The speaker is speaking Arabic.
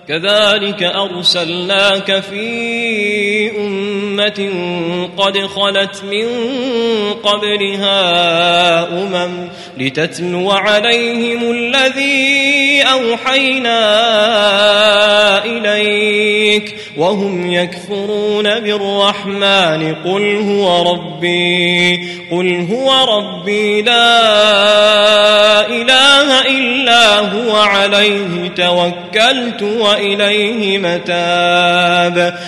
كذلك أرسلناك في أمة قد خلت من قبلها لتتلو عليهم الذي أوحينا إليك وهم يكفرون بالرحمن قل هو ربي لا إله إلا هو عليه توكلت وإليه متاب.